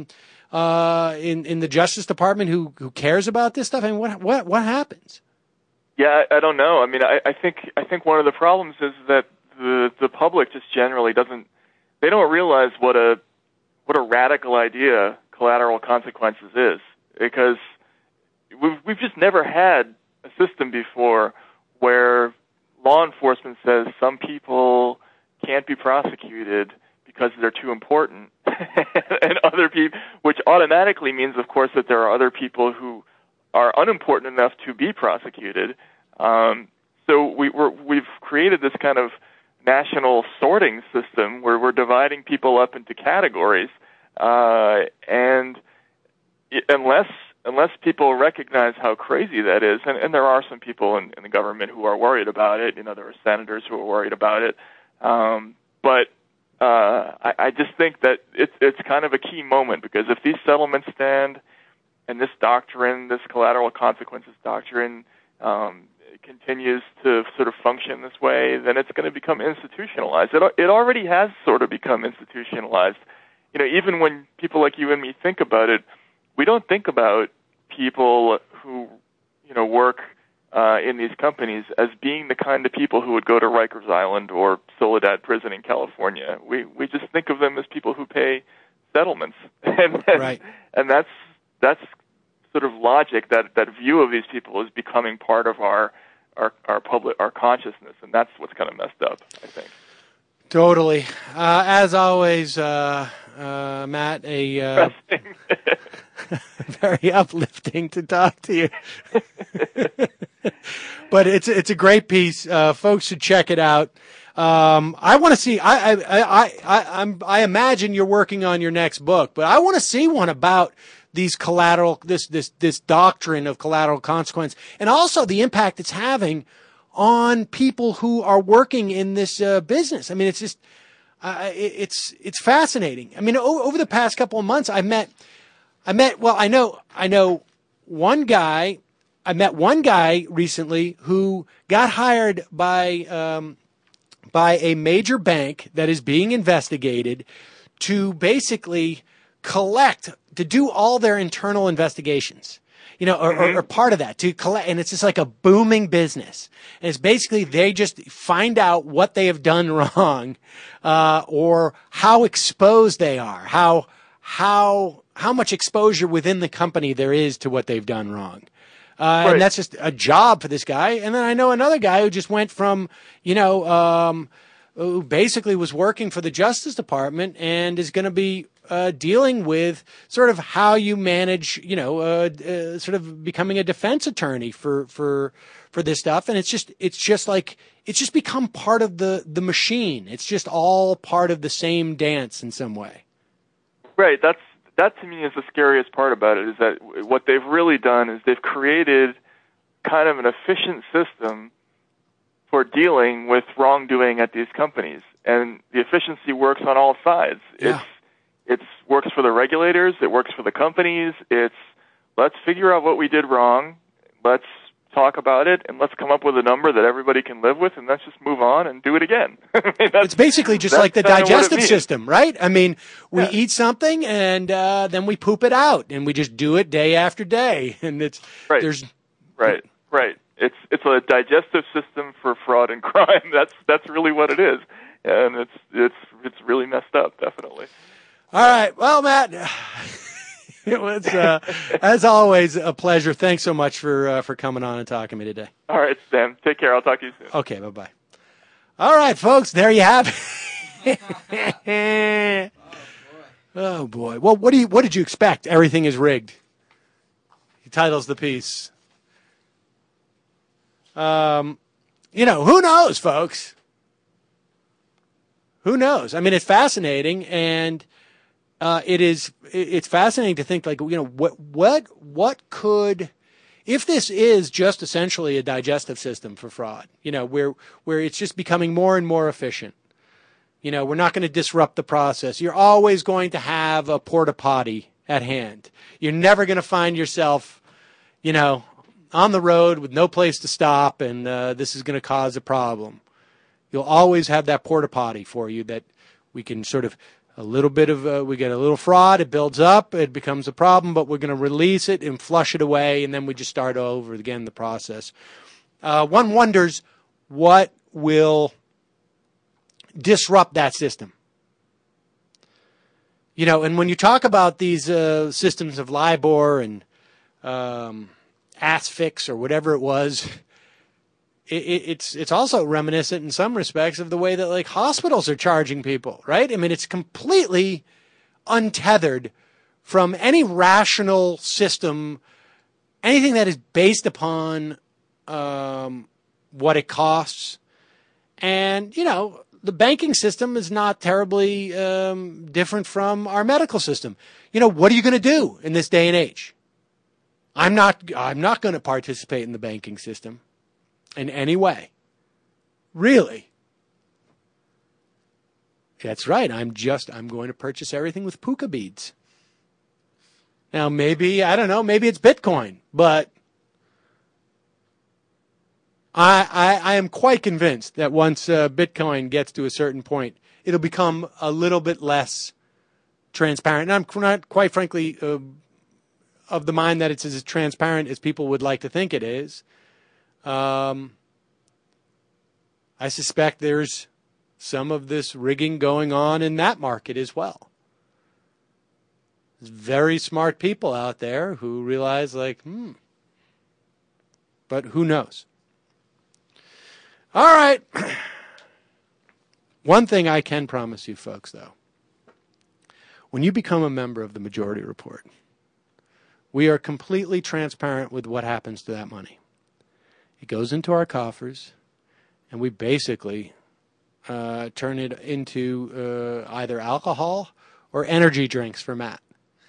S8: the Justice Department who cares about this stuff. I mean, what happens?
S10: Yeah, I don't know. I mean, I think one of the problems is that the public just generally they don't realize what a radical idea collateral consequences is, because we've just never had a system before where law enforcement says some people can't be prosecuted because they're too important, and other people, which automatically means, of course, that there are other people who are unimportant enough to be prosecuted. So we've created this kind of national sorting system where we're dividing people up into categories, and unless people recognize how crazy that is, and there are some people in the government who are worried about it. There are senators who are worried about it, but I just think that it's kind of a key moment, because if these settlements stand and this doctrine, this collateral consequences doctrine, continues to sort of function this way, then it's going to become institutionalized. It already has sort of become institutionalized. Even when people like you and me think about it, we don't think about people who work in these companies as being the kind of people who would go to Rikers Island or Soledad Prison in California. We just think of them as people who pay settlements, and
S8: right.
S10: And that's sort of logic. That view of these people is becoming part of our consciousness, and that's what's kind of messed up, I think.
S8: Totally. As always, Matt, very uplifting to talk to you. But it's a great piece. Folks should check it out. I want to see. I imagine you're working on your next book, but I want to see one about these collateral, this doctrine of collateral consequence, and also the impact it's having on people who are working in this business. I mean, it's just it's fascinating. I mean, over the past couple of months, I met one guy. I met one guy recently who got hired by a major bank that is being investigated to basically to do all their internal investigations, or part of that, to collect. And it's just like a booming business. And it's basically they just find out what they have done wrong, or how exposed they are, how much exposure within the company there is to what they've done wrong. Right. And that's just a job for this guy. And then I know another guy who just went from, who basically was working for the Justice Department and is going to be dealing with sort of how you manage, sort of becoming a defense attorney for this stuff. And it's just become part of the machine. It's just all part of the same dance in some way.
S10: Right. That to me is the scariest part about it, is that what they've really done is they've created kind of an efficient system for dealing with wrongdoing at these companies. And the efficiency works on all sides.
S8: Yeah.
S10: It works for the regulators, it works for the companies. Let's figure out what we did wrong, let's talk about it, and let's come up with a number that everybody can live with, and let's just move on and do it again.
S8: It's basically just like the digestive system, right? I mean, we eat something and then we poop it out, and we just do it day after day, and it's
S10: right. Right. It's a digestive system for fraud and crime. That's really what it is, and it's really messed up, definitely.
S8: All right, well, Matt, It was, as always, a pleasure. Thanks so much for coming on and talking to me today.
S10: All right, Sam. Take care. I'll talk to you soon.
S8: Okay, bye-bye. All right, folks, there you have it. Oh, boy. Well, what did you expect? Everything is rigged. He titles the piece. Who knows, folks? Who knows? I mean, it's fascinating, and it's fascinating to think, like, what could, if this is just essentially a digestive system for fraud, where it's just becoming more and more efficient. We're not going to disrupt the process. You're always going to have a porta potty at hand. You're never going to find yourself, on the road with no place to stop, and this is going to cause a problem. You'll always have that porta potty for you that we can sort of we get a little fraud, it builds up, it becomes a problem, but we're going to release it and flush it away, and then we just start over again the process. One wonders what will disrupt that system. And when you talk about these systems of LIBOR and Asphyx or whatever it was, it's also reminiscent in some respects of the way that, like, hospitals are charging people, right? I mean, it's completely untethered from any rational system, anything that is based upon what it costs. And, the banking system is not terribly different from our medical system. What are you going to do in this day and age? I'm not going to participate in the banking system in any way. Really? That's right. I'm going to purchase everything with puka beads. Now, maybe it's Bitcoin, but I am quite convinced that once Bitcoin gets to a certain point, it'll become a little bit less transparent. And I'm not, quite frankly, of the mind that it's as transparent as people would like to think it is. I suspect there's some of this rigging going on in that market as well. There's very smart people out there who realize, but who knows? All right. One thing I can promise you folks, though. When you become a member of the Majority Report, we are completely transparent with what happens to that money. It goes into our coffers, and we basically turn it into either alcohol or energy drinks for Matt.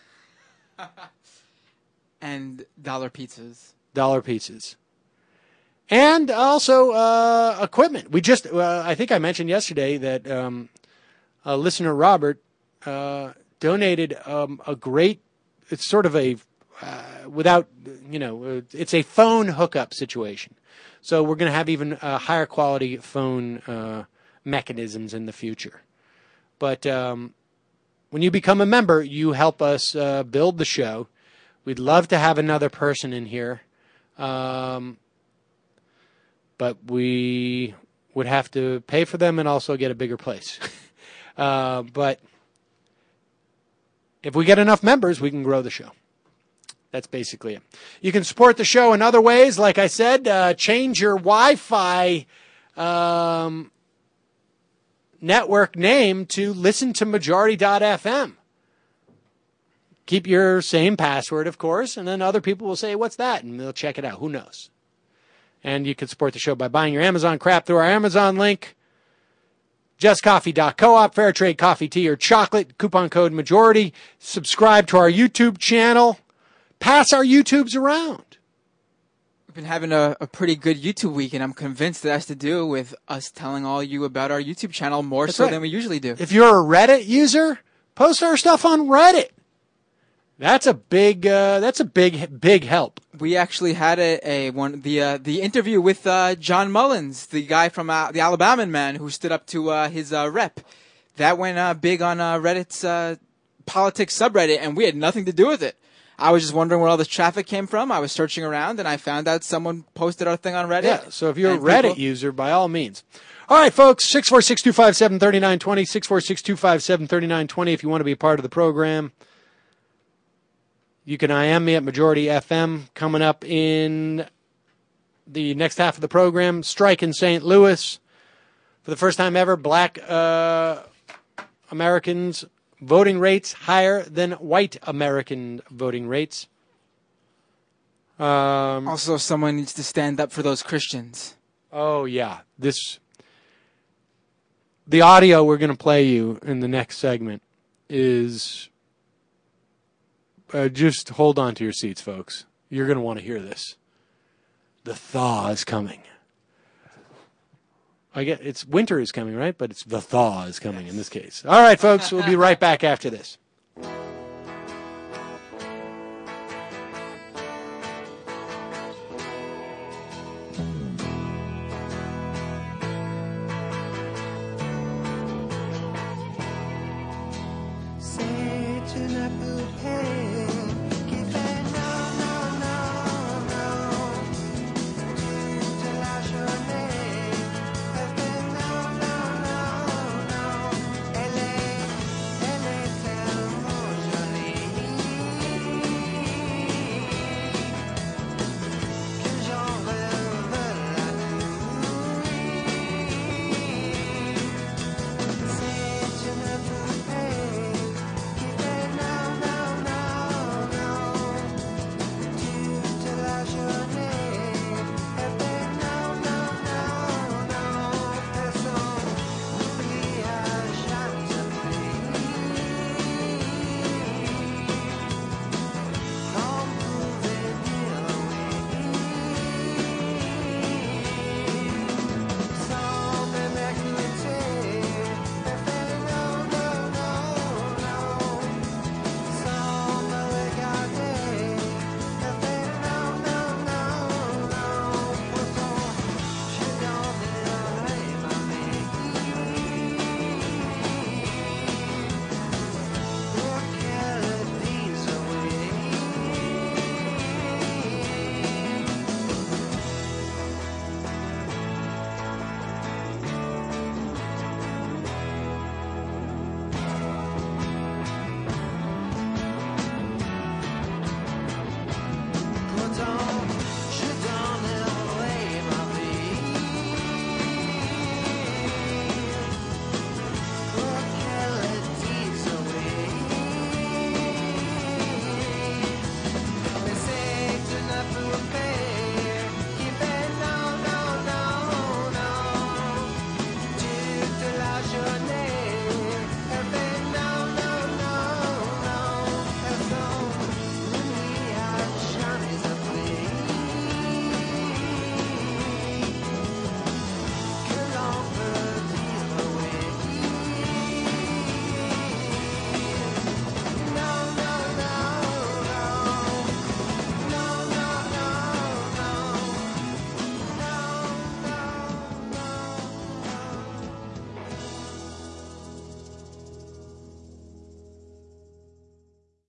S9: And dollar pizzas.
S8: Dollar pizzas. And also equipment. We just, I think I mentioned yesterday that listener Robert donated a great, it's sort of a, it's a phone hookup situation. So we're going to have even higher quality phone mechanisms in the future. But when you become a member, you help us build the show. We'd love to have another person in here. But we would have to pay for them and also get a bigger place. But if we get enough members, we can grow the show. That's basically it. You can support the show in other ways. Like I said, change your Wi-Fi network name to listen to Majority.fm. Keep your same password, of course, and then other people will say, what's that? And they'll check it out. Who knows? And you can support the show by buying your Amazon crap through our Amazon link. JustCoffee.coop, fair trade coffee, tea, or chocolate, coupon code Majority. Subscribe to our YouTube channel. Pass our YouTubes around.
S9: We've been having a pretty good YouTube week, and I'm convinced that has to do with us telling all you about our YouTube channel more That's so right. than we usually do.
S8: If you're a Reddit user, post our stuff on Reddit. That's a big help.
S9: We actually had the interview with John Mullins, the guy from the Alabama man who stood up to his rep. That went big on Reddit's politics subreddit, and we had nothing to do with it. I was just wondering where all this traffic came from. I was searching around, and I found out someone posted our thing on Reddit.
S8: Yeah, so if you're a Reddit user, by all means. All right, folks, 646-257-3920, 646-257-3920 if you want to be a part of the program. You can IM me at Majority FM. Coming up in the next half of the program, strike in St. Louis. For the first time ever, black Americans voting rates higher than white American voting rates.
S9: Also, someone needs to stand up for those Christians.
S8: Oh, yeah. The audio we're going to play you in the next segment is... just hold on to your seats, folks. You're going to want to hear this. The thaw is coming. I get it's winter is coming, right? But it's the thaw is coming in this case. All right, folks. We'll be right back after this.
S11: Such an apple pie.